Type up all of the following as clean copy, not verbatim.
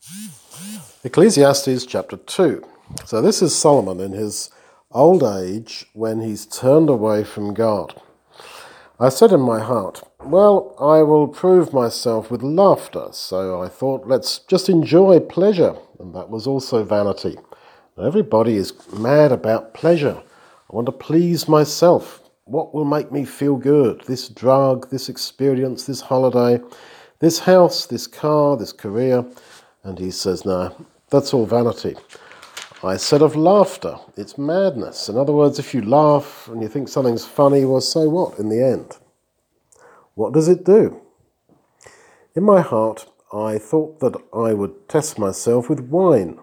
Ecclesiastes chapter 2. So this is Solomon in his old age when he's turned away from God. I said in my heart, well, I will prove myself with laughter. So I thought, let's just enjoy pleasure. And that was also vanity. Everybody is mad about pleasure. I want to please myself. What will make me feel good? This drug, this experience, this holiday, this house, this car, this career. And he says, no, that's all vanity. I said of laughter, it's madness. In other words, if you laugh and you think something's funny, well, so what in the end? What does it do? In my heart, I thought that I would test myself with wine.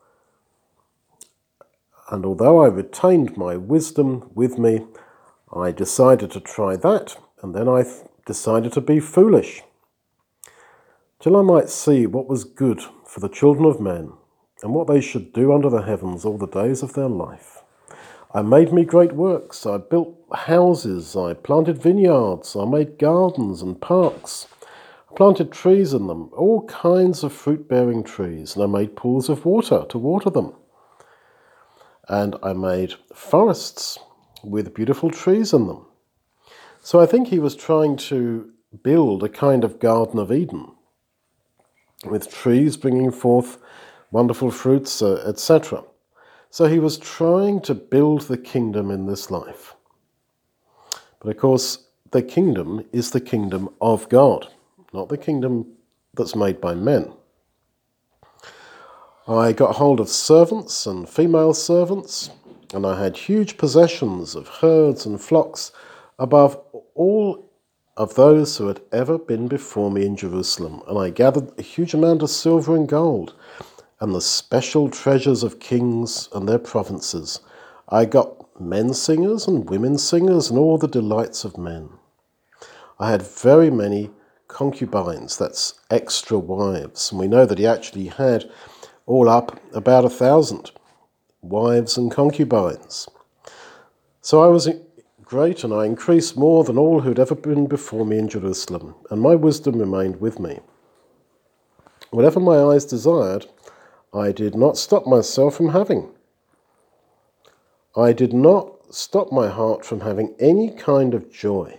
And although I retained my wisdom with me, I decided to try that, and then I decided to be foolish, till I might see what was good for the children of men, and what they should do under the heavens all the days of their life. I made me great works. I built houses, I planted vineyards, I made gardens and parks. I planted trees in them, all kinds of fruit-bearing trees, and I made pools of water to water them. And I made forests with beautiful trees in them. So I think he was trying to build a kind of Garden of Eden, with trees bringing forth wonderful fruits, etc. So he was trying to build the kingdom in this life. But of course, the kingdom is the kingdom of God, not the kingdom that's made by men. I got hold of servants and female servants, and I had huge possessions of herds and flocks above all of those who had ever been before me in Jerusalem, and I gathered a huge amount of silver and gold, and the special treasures of kings and their provinces. I got men singers and women singers and all the delights of men. I had very many concubines, that's extra wives, and we know that he actually had all up about 1,000 wives and concubines. So I was great, and I increased more than all who'd ever been before me in Jerusalem, and my wisdom remained with me. Whatever my eyes desired, I did not stop myself from having. I did not stop my heart from having any kind of joy.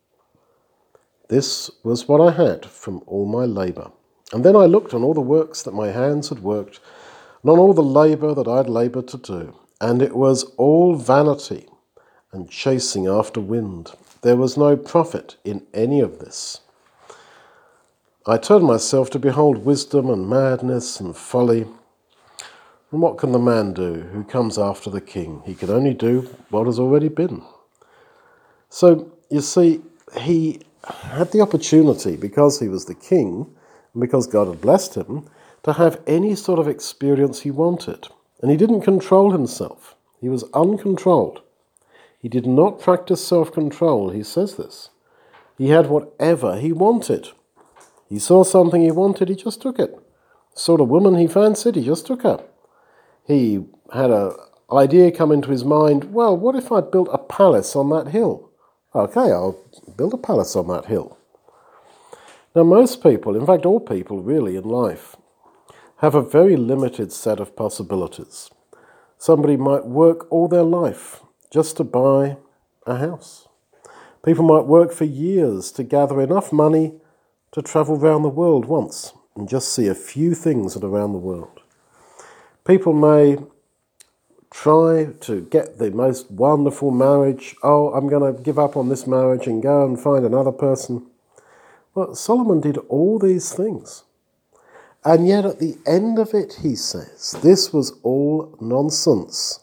This was what I had from all my labour. And then I looked on all the works that my hands had worked, and on all the labour that I had laboured to do, and it was all vanity and chasing after wind. There was no profit in any of this. I turned myself to behold wisdom and madness and folly. And what can the man do who comes after the king? He can only do what has already been. So, you see, he had the opportunity, because he was the king, and because God had blessed him, to have any sort of experience he wanted. And he didn't control himself. He was uncontrolled. He did not practice self-control, he says this. He had whatever he wanted. He saw something he wanted, he just took it. Saw a woman he fancied, he just took her. He had an idea come into his mind, well, what if I built a palace on that hill? Okay, I'll build a palace on that hill. Now most people, in fact all people really in life, have a very limited set of possibilities. Somebody might work all their life just to buy a house. People might work for years to gather enough money to travel around the world once and just see a few things around the world. People may try to get the most wonderful marriage. Oh, I'm going to give up on this marriage and go and find another person. Well, Solomon did all these things. And yet at the end of it, he says, this was all nonsense.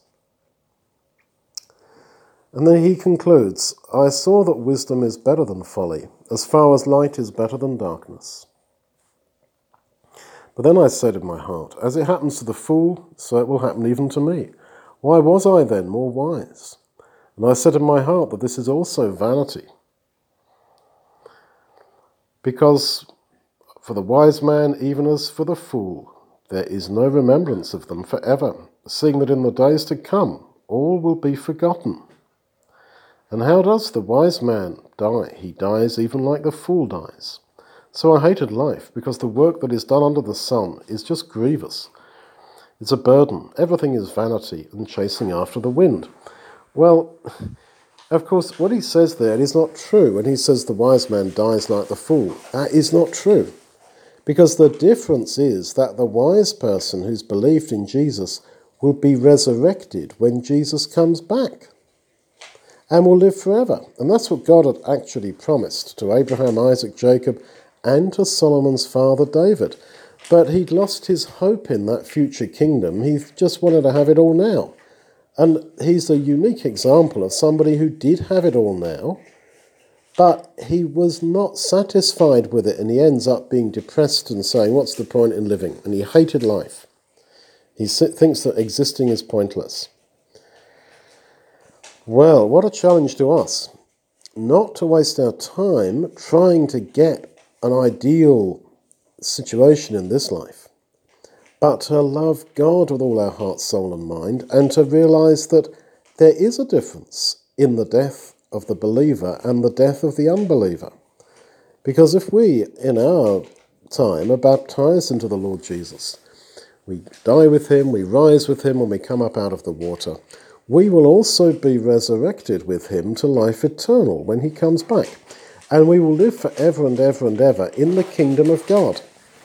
And then he concludes, I saw that wisdom is better than folly, as far as light is better than darkness. But then I said in my heart, as it happens to the fool, so it will happen even to me. Why was I then more wise? And I said in my heart that this is also vanity. Because for the wise man, even as for the fool, there is no remembrance of them forever, seeing that in the days to come all will be forgotten. And how does the wise man die? He dies even like the fool dies. So I hated life because the work that is done under the sun is just grievous. It's a burden. Everything is vanity and chasing after the wind. Well, of course, what he says there is not true when he says the wise man dies like the fool. That is not true. Because the difference is that the wise person who's believed in Jesus will be resurrected when Jesus comes back and will live forever. And that's what God had actually promised to Abraham, Isaac, Jacob, and to Solomon's father David. But he'd lost his hope in that future kingdom. He just wanted to have it all now. And he's a unique example of somebody who did have it all now, but he was not satisfied with it, and he ends up being depressed and saying, what's the point in living? And he hated life. He thinks that existing is pointless. Well, what a challenge to us. Not to waste our time trying to get an ideal situation in this life, but to love God with all our heart, soul and mind, and to realise that there is a difference in the death of the believer and the death of the unbeliever. Because if we, in our time, are baptised into the Lord Jesus, we die with him, we rise with him when we come up out of the water, we will also be resurrected with him to life eternal when he comes back. And we will live forever and ever and ever in the kingdom of God.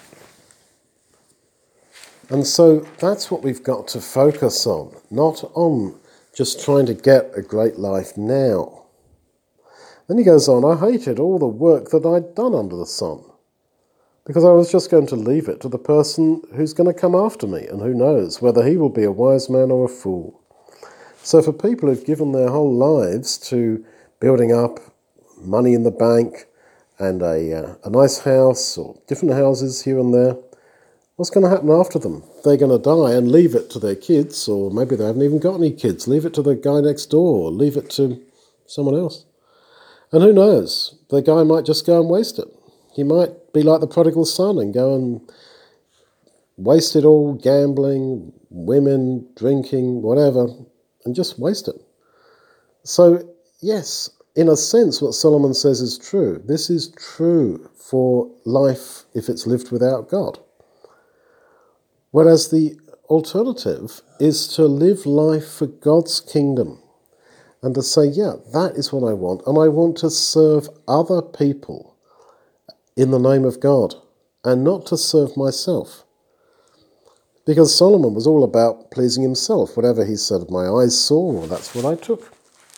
And so that's what we've got to focus on, not on just trying to get a great life now. Then he goes on, I hated all the work that I'd done under the sun, because I was just going to leave it to the person who's going to come after me, and who knows whether he will be a wise man or a fool. So for people who've given their whole lives to building up money in the bank and a nice house or different houses here and there, what's going to happen after them? They're going to die and leave it to their kids, or maybe they haven't even got any kids. Leave it to the guy next door, or leave it to someone else. And who knows? The guy might just go and waste it. He might be like the prodigal son and go and waste it all, gambling, women, drinking, whatever, and just waste it. So, yes, in a sense, what Solomon says is true. This is true for life if it's lived without God. Whereas the alternative is to live life for God's kingdom and to say, yeah, that is what I want, and I want to serve other people in the name of God and not to serve myself. Because Solomon was all about pleasing himself. Whatever he said, my eyes saw, well, that's what I took.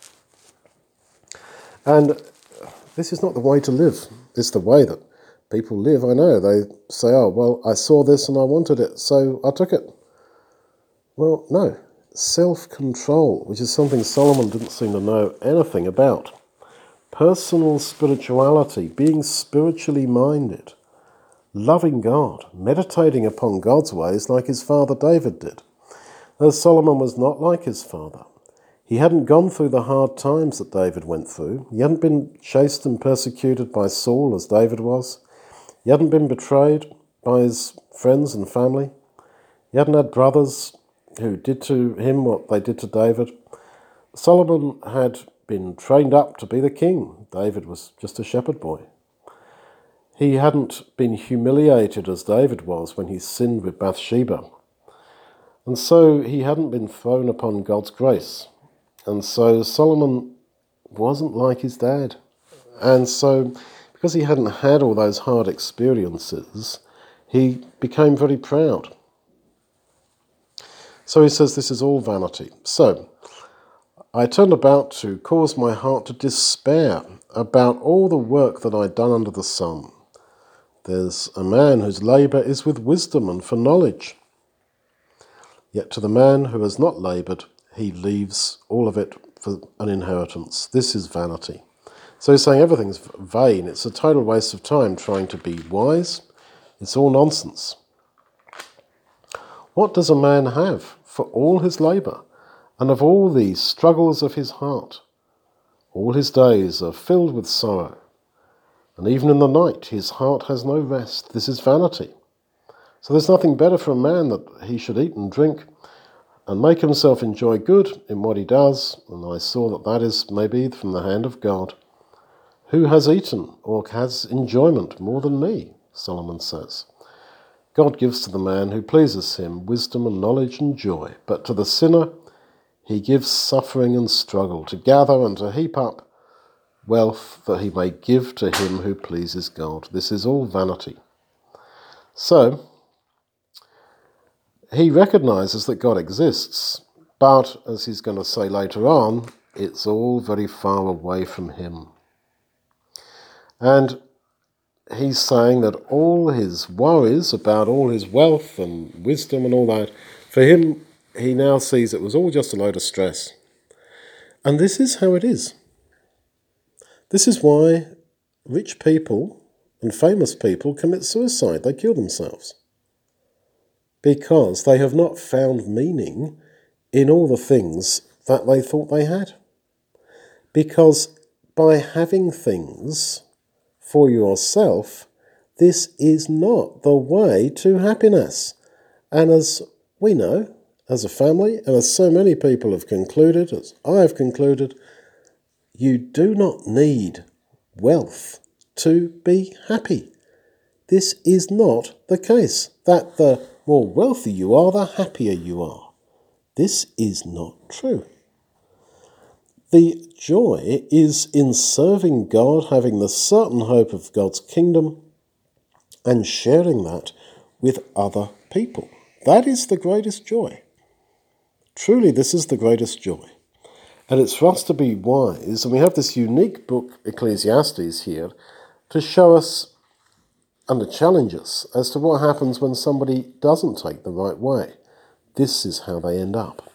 And this is not the way to live. It's the way that people live. I know, they say, oh, well, I saw this and I wanted it, so I took it. Well, no. Self-control, which is something Solomon didn't seem to know anything about. Personal spirituality, being spiritually minded, loving God, meditating upon God's ways like his father David did. Though Solomon was not like his father. He hadn't gone through the hard times that David went through. He hadn't been chased and persecuted by Saul as David was. He hadn't been betrayed by his friends and family. He hadn't had brothers who did to him what they did to David. Solomon had been trained up to be the king. David was just a shepherd boy. He hadn't been humiliated as David was when he sinned with Bathsheba. And so he hadn't been thrown upon God's grace. And so Solomon wasn't like his dad. And so because he hadn't had all those hard experiences, he became very proud. So he says this is all vanity. So I turned about to cause my heart to despair about all the work that I'd done under the sun. There's a man whose labour is with wisdom and for knowledge. Yet to the man who has not laboured, he leaves all of it for an inheritance. This is vanity. So he's saying everything's vain. It's a total waste of time trying to be wise. It's all nonsense. What does a man have for all his labour and of all the struggles of his heart? All his days are filled with sorrow, and even in the night his heart has no rest. This is vanity. So there's nothing better for a man that he should eat and drink and make himself enjoy good in what he does, and I saw that that is maybe from the hand of God, Who has eaten or has enjoyment more than me? Solomon says. God gives to the man who pleases him wisdom and knowledge and joy, but to the sinner he gives suffering and struggle, to gather and to heap up wealth that he may give to him who pleases God. This is all vanity. So, he recognizes that God exists, but, as he's going to say later on, it's all very far away from him. And he's saying that all his worries about all his wealth and wisdom and all that, for him, he now sees it was all just a load of stress. And this is how it is. This is why rich people and famous people commit suicide. They kill themselves. Because they have not found meaning in all the things that they thought they had. Because by having things for yourself, this is not the way to happiness. And as we know, as a family, and as so many people have concluded, as I have concluded, you do not need wealth to be happy. This is not the case, that the more wealthy you are, the happier you are. This is not true. The joy is in serving God, having the certain hope of God's kingdom, and sharing that with other people. That is the greatest joy. Truly, this is the greatest joy. And it's for us to be wise, and we have this unique book, Ecclesiastes, here, to show us and to challenge us as to what happens when somebody doesn't take the right way. This is how they end up.